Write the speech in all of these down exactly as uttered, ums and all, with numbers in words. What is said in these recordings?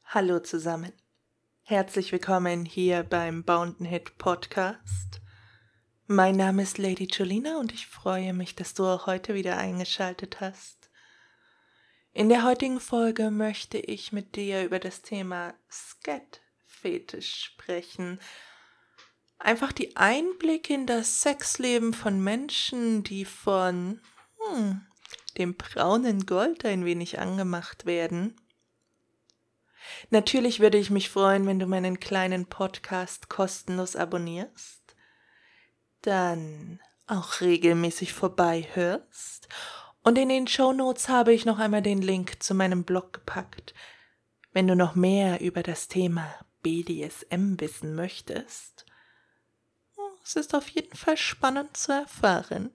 Hallo zusammen. Herzlich willkommen hier beim Bound and Hit Podcast. Mein Name ist Lady Julina und ich freue mich, dass du auch heute wieder eingeschaltet hast. In der heutigen Folge möchte ich mit dir über das Thema Scat-Fetisch sprechen. Einfach die Einblicke in das Sexleben von Menschen, die von hm, dem braunen Gold ein wenig angemacht werden. Natürlich würde ich mich freuen, wenn du meinen kleinen Podcast kostenlos abonnierst, dann auch regelmäßig vorbeihörst und in den Shownotes habe ich noch einmal den Link zu meinem Blog gepackt. Wenn du noch mehr über das Thema B D S M wissen möchtest, es ist auf jeden Fall spannend zu erfahren.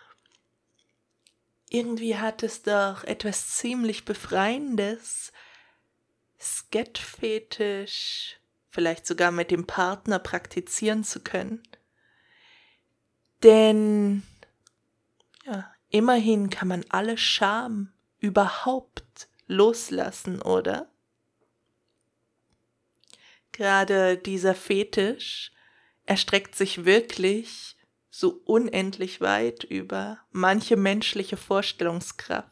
Irgendwie hat es doch etwas ziemlich Befreiendes, Scat-Fetisch vielleicht sogar mit dem Partner praktizieren zu können. Denn ja, immerhin kann man alle Scham überhaupt loslassen, oder? Gerade dieser Fetisch erstreckt sich wirklich so unendlich weit über manche menschliche Vorstellungskraft.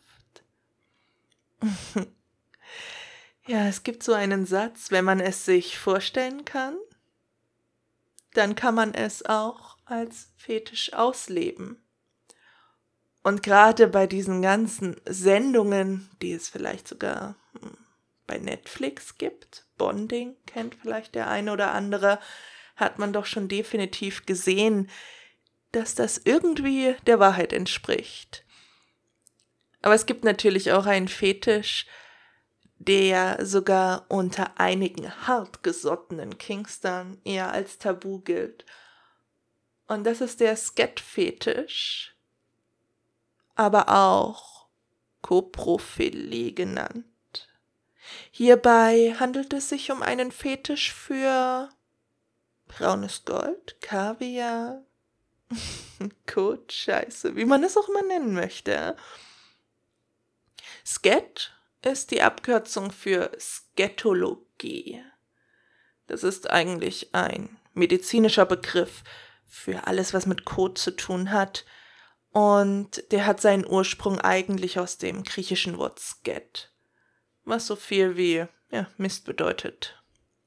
Ja, es gibt so einen Satz, wenn man es sich vorstellen kann, dann kann man es auch als Fetisch ausleben. Und gerade bei diesen ganzen Sendungen, die es vielleicht sogar bei Netflix gibt, Bonding kennt vielleicht der eine oder andere, hat man doch schon definitiv gesehen, dass das irgendwie der Wahrheit entspricht. Aber es gibt natürlich auch einen Fetisch, der sogar unter einigen hartgesottenen Kingstern eher als Tabu gilt. Und das ist der Scat-Fetisch, aber auch Koprophilie genannt. Hierbei handelt es sich um einen Fetisch für braunes Gold, Kaviar, Kot, Scheiße, wie man es auch immer nennen möchte. Scat ist die Abkürzung für Scatologie. Das ist eigentlich ein medizinischer Begriff für alles, was mit Kot zu tun hat. Und der hat seinen Ursprung eigentlich aus dem griechischen Wort Scat, was so viel wie ja, Mist bedeutet.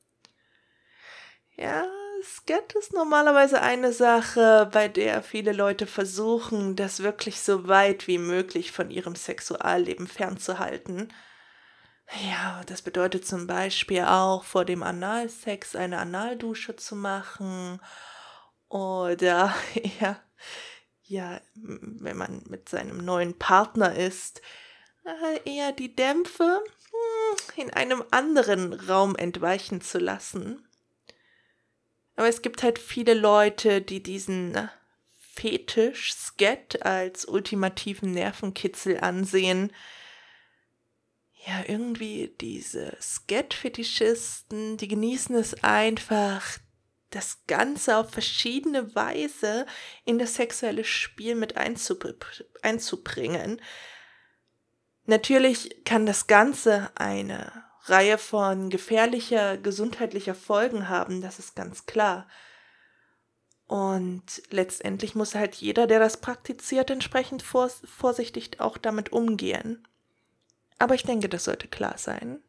Ja, Scat ist normalerweise eine Sache, bei der viele Leute versuchen, das wirklich so weit wie möglich von ihrem Sexualleben fernzuhalten. Ja, das bedeutet zum Beispiel auch, vor dem Analsex eine Analdusche zu machen oder ja, ja, wenn man mit seinem neuen Partner ist, eher die Dämpfe in einem anderen Raum entweichen zu lassen. Aber es gibt halt viele Leute, die diesen Fetisch Scat als ultimativen Nervenkitzel ansehen. Ja, irgendwie diese Scat-Fetischisten, die genießen es einfach, das Ganze auf verschiedene Weise in das sexuelle Spiel mit einzubringen. Natürlich kann das Ganze eine Reihe von gefährlicher gesundheitlicher Folgen haben, das ist ganz klar. Und letztendlich muss halt jeder, der das praktiziert, entsprechend vors- vorsichtig auch damit umgehen. Aber ich denke, das sollte klar sein.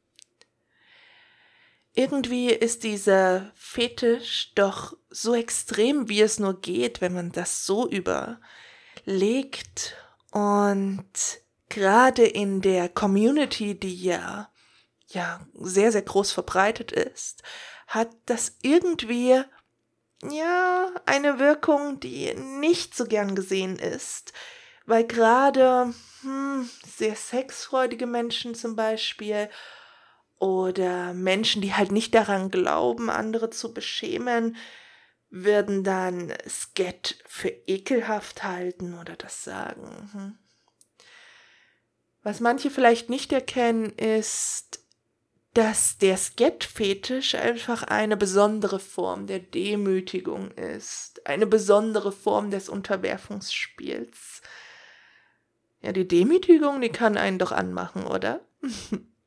Irgendwie ist dieser Fetisch doch so extrem, wie es nur geht, wenn man das so überlegt. Und gerade in der Community, die ja, ja sehr, sehr groß verbreitet ist, hat das irgendwie ja eine Wirkung, die nicht so gern gesehen ist. Weil gerade hm, sehr sexfreudige Menschen zum Beispiel oder Menschen, die halt nicht daran glauben, andere zu beschämen, würden dann Scat für ekelhaft halten oder das sagen. Hm. Was manche vielleicht nicht erkennen, ist, dass der Scat-Fetisch einfach eine besondere Form der Demütigung ist, eine besondere Form des Unterwerfungsspiels. Ja, die Demütigung, die kann einen doch anmachen, oder?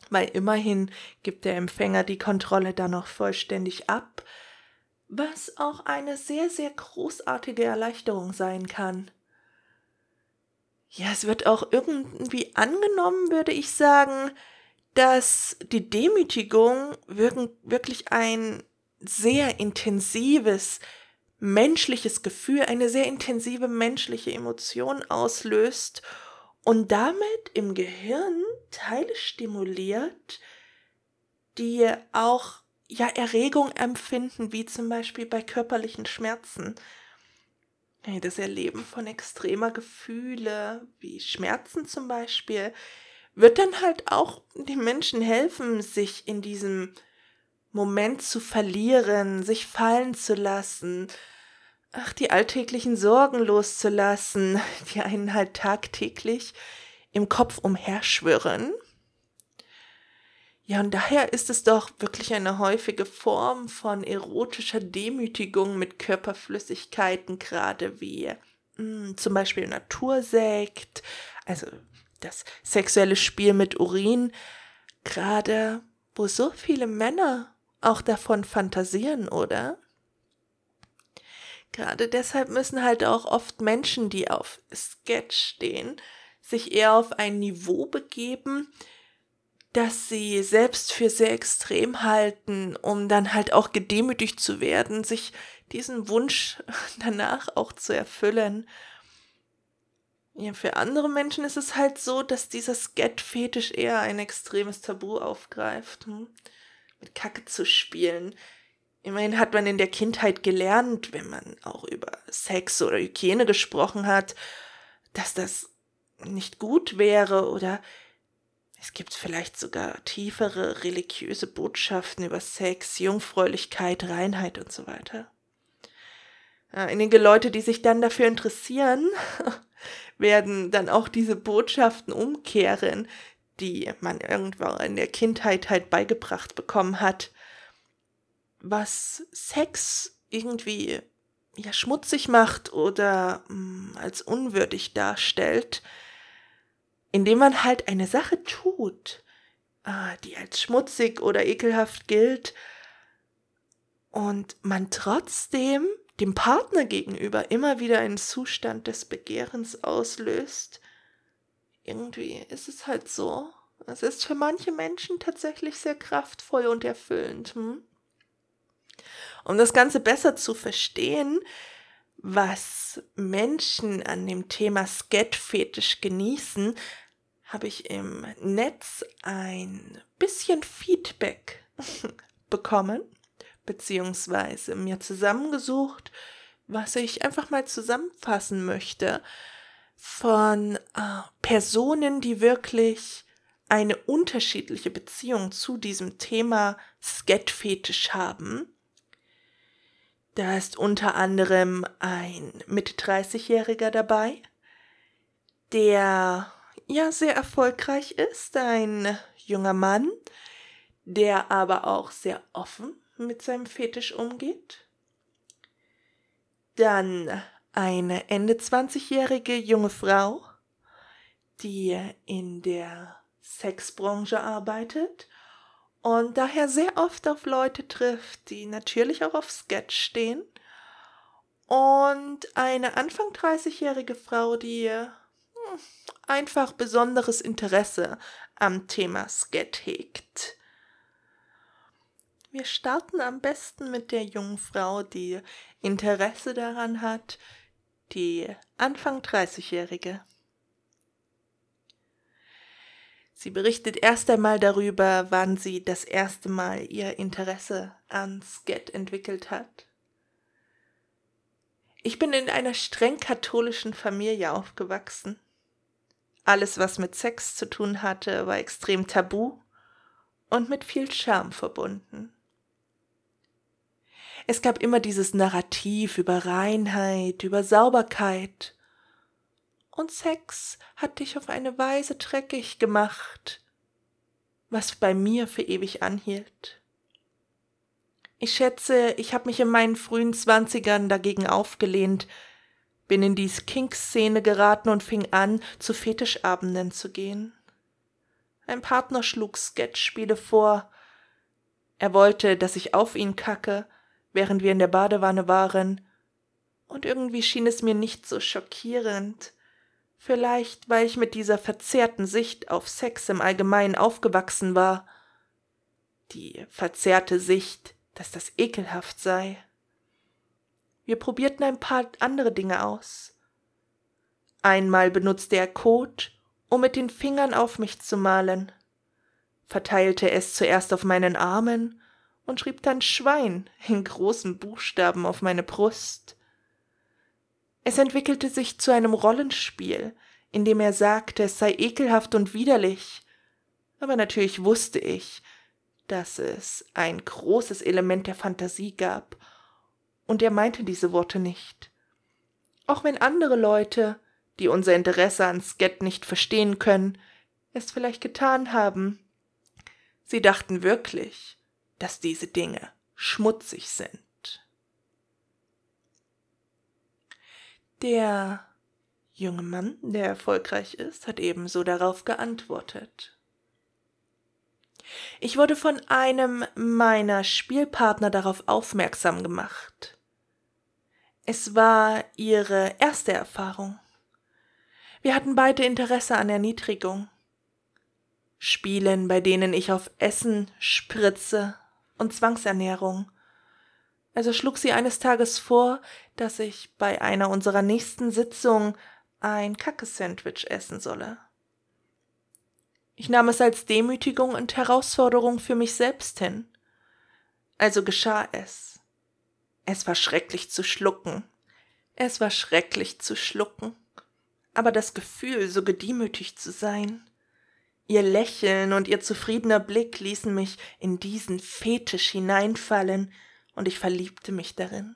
weil immerhin gibt der Empfänger die Kontrolle dann noch vollständig ab, was auch eine sehr, sehr großartige Erleichterung sein kann. Ja, es wird auch irgendwie angenommen, würde ich sagen, dass die Demütigung wirklich ein sehr intensives menschliches Gefühl, eine sehr intensive menschliche Emotion auslöst und damit im Gehirn Teile stimuliert, die auch ja Erregung empfinden, wie zum Beispiel bei körperlichen Schmerzen. Das Erleben von extremer Gefühle, wie Schmerzen zum Beispiel, wird dann halt auch den Menschen helfen, sich in diesem Moment zu verlieren, sich fallen zu lassen, ach, die alltäglichen Sorgen loszulassen, die einen halt tagtäglich im Kopf umherschwirren. Ja, und daher ist es doch wirklich eine häufige Form von erotischer Demütigung mit Körperflüssigkeiten, gerade wie mh, zum Beispiel Natursekt, also das sexuelle Spiel mit Urin, gerade wo so viele Männer auch davon fantasieren, oder? Gerade deshalb müssen halt auch oft Menschen, die auf Sketch stehen, sich eher auf ein Niveau begeben, das sie selbst für sehr extrem halten, um dann halt auch gedemütigt zu werden, sich diesen Wunsch danach auch zu erfüllen. Ja, für andere Menschen ist es halt so, dass dieser Skat-Fetisch eher ein extremes Tabu aufgreift, hm? Mit Kacke zu spielen. Immerhin hat man in der Kindheit gelernt, wenn man auch über Sex oder Hygiene gesprochen hat, dass das nicht gut wäre, oder es gibt vielleicht sogar tiefere religiöse Botschaften über Sex, Jungfräulichkeit, Reinheit und so weiter. Ja, einige Leute, die sich dann dafür interessieren, werden dann auch diese Botschaften umkehren, die man irgendwann in der Kindheit halt beigebracht bekommen hat, was Sex irgendwie ja schmutzig macht oder mh, als unwürdig darstellt, indem man halt eine Sache tut, äh, die als schmutzig oder ekelhaft gilt und man trotzdem dem Partner gegenüber immer wieder einen Zustand des Begehrens auslöst. Irgendwie ist es halt so. Es ist für manche Menschen tatsächlich sehr kraftvoll und erfüllend. Hm? Um das Ganze besser zu verstehen, was Menschen an dem Thema Skat-Fetisch genießen, habe ich im Netz ein bisschen Feedback bekommen, beziehungsweise mir zusammengesucht, was ich einfach mal zusammenfassen möchte von äh, Personen, die wirklich eine unterschiedliche Beziehung zu diesem Thema Skat-Fetisch haben. Da ist unter anderem ein Mitte dreißig-Jähriger dabei, der ja sehr erfolgreich ist, ein junger Mann, der aber auch sehr offen mit seinem Fetisch umgeht. Dann eine Ende zwanzigjährige junge Frau, die in der Sexbranche arbeitet und daher sehr oft auf Leute trifft, die natürlich auch auf Sketch stehen. Und eine Anfang dreißigjährige Frau, die hm, einfach besonderes Interesse am Thema Skat hegt. Wir starten am besten mit der jungen Frau, die Interesse daran hat, die Anfang dreißigjährige. Sie berichtet erst einmal darüber, wann sie das erste Mal ihr Interesse an Skat entwickelt hat. Ich bin in einer streng katholischen Familie aufgewachsen. Alles, was mit Sex zu tun hatte, war extrem tabu und mit viel Scham verbunden. Es gab immer dieses Narrativ über Reinheit, über Sauberkeit. Und Sex hat dich auf eine Weise dreckig gemacht, was bei mir für ewig anhielt. Ich schätze, ich habe mich in meinen frühen Zwanzigern dagegen aufgelehnt, bin in die Kink-Szene geraten und fing an, zu Fetischabenden zu gehen. Ein Partner schlug Sketchspiele vor. Er wollte, dass ich auf ihn kacke, während wir in der Badewanne waren. Und irgendwie schien es mir nicht so schockierend. Vielleicht, weil ich mit dieser verzerrten Sicht auf Sex im Allgemeinen aufgewachsen war. Die verzerrte Sicht, dass das ekelhaft sei. Wir probierten ein paar andere Dinge aus. Einmal benutzte er Kot, um mit den Fingern auf mich zu malen, verteilte es zuerst auf meinen Armen und schrieb dann Schwein in großen Buchstaben auf meine Brust. Es entwickelte sich zu einem Rollenspiel, in dem er sagte, es sei ekelhaft und widerlich, aber natürlich wusste ich, dass es ein großes Element der Fantasie gab, und er meinte diese Worte nicht. Auch wenn andere Leute, die unser Interesse an Sket nicht verstehen können, es vielleicht getan haben. Sie dachten wirklich, dass diese Dinge schmutzig sind. Der junge Mann, der erfolgreich ist, hat ebenso darauf geantwortet. Ich wurde von einem meiner Spielpartner darauf aufmerksam gemacht. Es war ihre erste Erfahrung. Wir hatten beide Interesse an Erniedrigung. Spielen, bei denen ich auf Essen spritze und Zwangsernährung. Also schlug sie eines Tages vor, dass ich bei einer unserer nächsten Sitzungen ein Kacke-Sandwich essen solle. Ich nahm es als Demütigung und Herausforderung für mich selbst hin. Also geschah es. Es war schrecklich zu schlucken. Es war schrecklich zu schlucken. Aber das Gefühl, so gedemütigt zu sein, ihr Lächeln und ihr zufriedener Blick ließen mich in diesen Fetisch hineinfallen, und ich verliebte mich darin.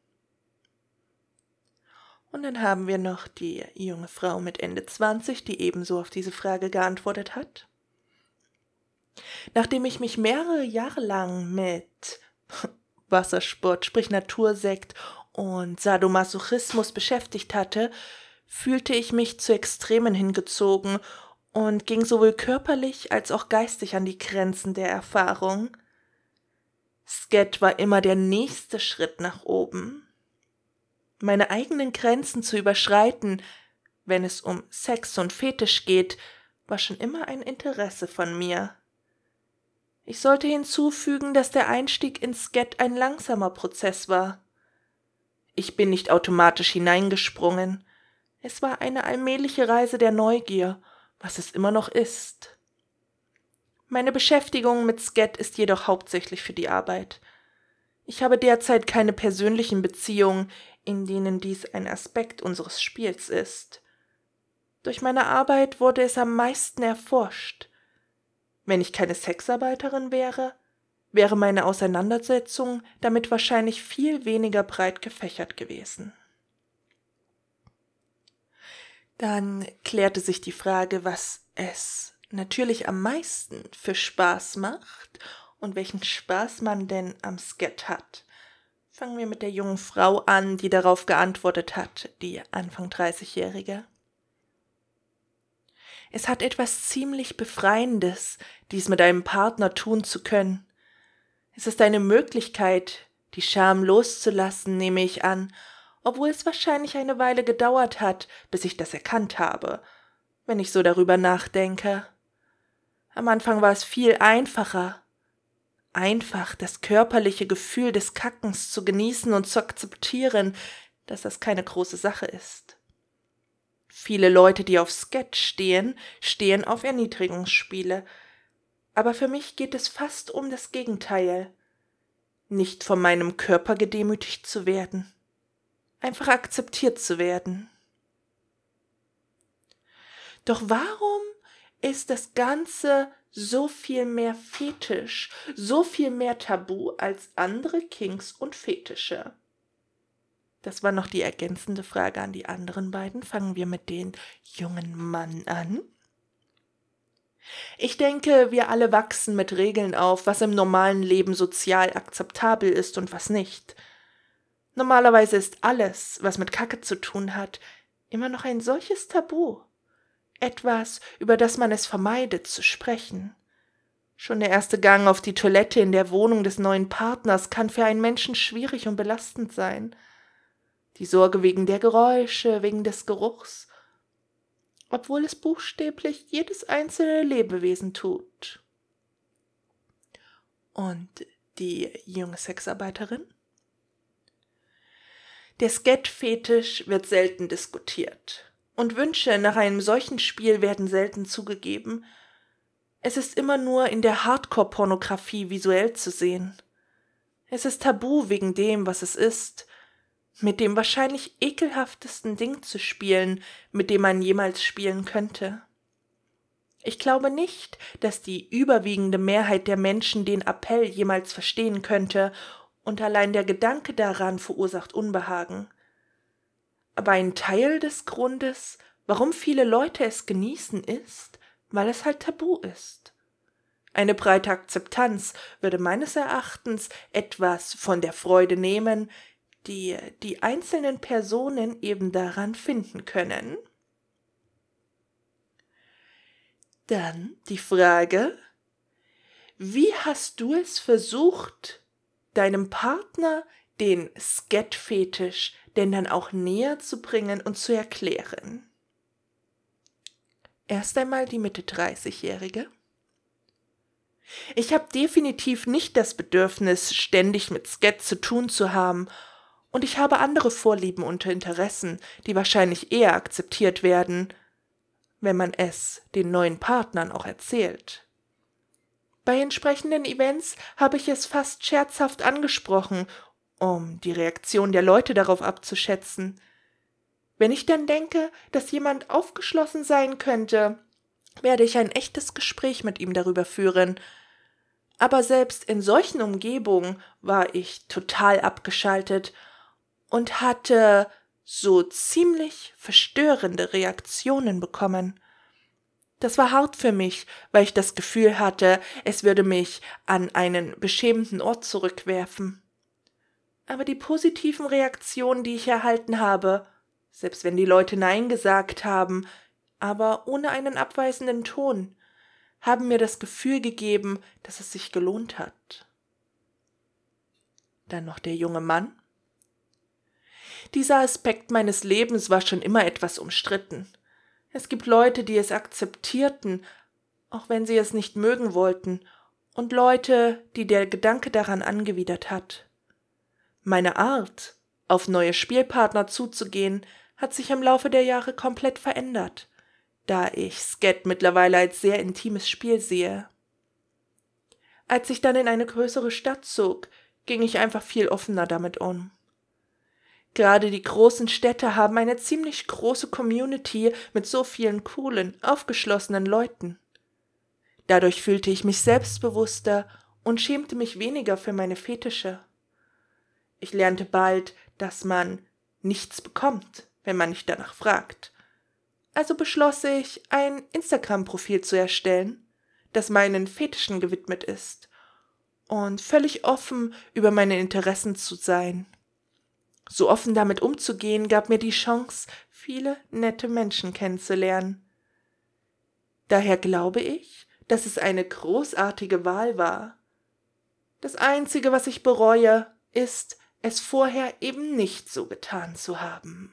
Und dann haben wir noch die junge Frau mit Ende zwanzig, die ebenso auf diese Frage geantwortet hat. Nachdem ich mich mehrere Jahre lang mit Wassersport, sprich Natursekt und Sadomasochismus beschäftigt hatte, fühlte ich mich zu Extremen hingezogen und ging sowohl körperlich als auch geistig an die Grenzen der Erfahrung. Sket war immer der nächste Schritt nach oben. Meine eigenen Grenzen zu überschreiten, wenn es um Sex und Fetisch geht, war schon immer ein Interesse von mir. Ich sollte hinzufügen, dass der Einstieg ins Sket ein langsamer Prozess war. Ich bin nicht automatisch hineingesprungen. Es war eine allmähliche Reise der Neugier, was es immer noch ist. Meine Beschäftigung mit Sket ist jedoch hauptsächlich für die Arbeit. Ich habe derzeit keine persönlichen Beziehungen, in denen dies ein Aspekt unseres Spiels ist. Durch meine Arbeit wurde es am meisten erforscht. Wenn ich keine Sexarbeiterin wäre, wäre meine Auseinandersetzung damit wahrscheinlich viel weniger breit gefächert gewesen. Dann klärte sich die Frage, was es natürlich am meisten für Spaß macht und welchen Spaß man denn am Sket hat. Fangen wir mit der jungen Frau an, die darauf geantwortet hat, die Anfang dreißigjährige. Es hat etwas ziemlich Befreiendes, dies mit einem Partner tun zu können. Es ist eine Möglichkeit, die Scham loszulassen, nehme ich an, obwohl es wahrscheinlich eine Weile gedauert hat, bis ich das erkannt habe, wenn ich so darüber nachdenke. Am Anfang war es viel einfacher. Einfach das körperliche Gefühl des Kackens zu genießen und zu akzeptieren, dass das keine große Sache ist. Viele Leute, die auf Sket stehen, stehen auf Erniedrigungsspiele. Aber für mich geht es fast um das Gegenteil. Nicht von meinem Körper gedemütigt zu werden. Einfach akzeptiert zu werden. Doch warum ist das Ganze so viel mehr Fetisch, so viel mehr Tabu als andere Kinks und Fetische? Das war noch die ergänzende Frage an die anderen beiden. Fangen wir mit dem jungen Mann an. Ich denke, wir alle wachsen mit Regeln auf, was im normalen Leben sozial akzeptabel ist und was nicht. Normalerweise ist alles, was mit Kacke zu tun hat, immer noch ein solches Tabu. etwas, über das man es vermeidet zu sprechen. Schon der erste Gang auf die Toilette in der Wohnung des neuen Partners kann für einen Menschen schwierig und belastend sein. Die Sorge wegen der Geräusche, wegen des Geruchs, obwohl es buchstäblich jedes einzelne Lebewesen tut. Und die junge Sexarbeiterin? Der Skat-Fetisch wird selten diskutiert, und Wünsche nach einem solchen Spiel werden selten zugegeben. Es ist immer nur in der Hardcore-Pornografie visuell zu sehen. Es ist tabu wegen dem, was es ist, mit dem wahrscheinlich ekelhaftesten Ding zu spielen, mit dem man jemals spielen könnte. Ich glaube nicht, dass die überwiegende Mehrheit der Menschen den Appell jemals verstehen könnte, und allein der Gedanke daran verursacht Unbehagen. Aber ein Teil des Grundes, warum viele Leute es genießen, ist, weil es halt tabu ist. Eine breite Akzeptanz würde meines Erachtens etwas von der Freude nehmen, die die einzelnen Personen eben daran finden können. Dann die Frage: Wie hast du es versucht, deinem Partner den Skat-Fetisch denn dann auch näher zu bringen und zu erklären? Erst einmal die Mitte dreißig-Jährige. Ich habe definitiv nicht das Bedürfnis, ständig mit Skat zu tun zu haben, und ich habe andere Vorlieben und Interessen, die wahrscheinlich eher akzeptiert werden, wenn man es den neuen Partnern auch erzählt. Bei entsprechenden Events habe ich es fast scherzhaft angesprochen, um die Reaktion der Leute darauf abzuschätzen. Wenn ich dann denke, dass jemand aufgeschlossen sein könnte, werde ich ein echtes Gespräch mit ihm darüber führen. Aber selbst in solchen Umgebungen war ich total abgeschaltet und hatte so ziemlich verstörende Reaktionen bekommen. Das war hart für mich, weil ich das Gefühl hatte, es würde mich an einen beschämenden Ort zurückwerfen. Aber die positiven Reaktionen, die ich erhalten habe, selbst wenn die Leute Nein gesagt haben, aber ohne einen abweisenden Ton, haben mir das Gefühl gegeben, dass es sich gelohnt hat. Dann noch der junge Mann. Dieser Aspekt meines Lebens war schon immer etwas umstritten. Es gibt Leute, die es akzeptierten, auch wenn sie es nicht mögen wollten, und Leute, die der Gedanke daran angewidert hat. Meine Art, auf neue Spielpartner zuzugehen, hat sich im Laufe der Jahre komplett verändert, da ich Skat mittlerweile als sehr intimes Spiel sehe. Als ich dann in eine größere Stadt zog, ging ich einfach viel offener damit um. Gerade die großen Städte haben eine ziemlich große Community mit so vielen coolen, aufgeschlossenen Leuten. Dadurch fühlte ich mich selbstbewusster und schämte mich weniger für meine Fetische. Ich lernte bald, dass man nichts bekommt, wenn man nicht danach fragt. Also beschloss ich, ein Instagram-Profil zu erstellen, das meinen Fetischen gewidmet ist und völlig offen über meine Interessen zu sein. So offen damit umzugehen, gab mir die Chance, viele nette Menschen kennenzulernen. Daher glaube ich, dass es eine großartige Wahl war. Das Einzige, was ich bereue, ist, es vorher eben nicht so getan zu haben.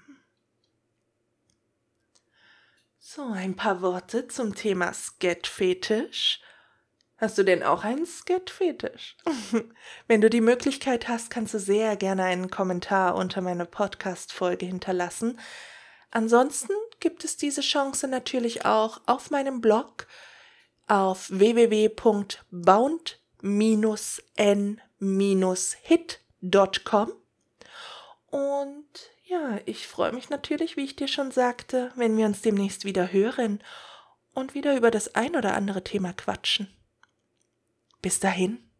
So, ein paar Worte zum Thema Skat-Fetisch. Hast du denn auch einen Skat-Fetisch? Wenn du die Möglichkeit hast, kannst du sehr gerne einen Kommentar unter meine Podcast-Folge hinterlassen. Ansonsten gibt es diese Chance natürlich auch auf meinem Blog auf w w w punkt bound dash n dash hit punkt com. Und ja, ich freue mich natürlich, wie ich dir schon sagte, wenn wir uns demnächst wieder hören und wieder über das ein oder andere Thema quatschen. Bis dahin.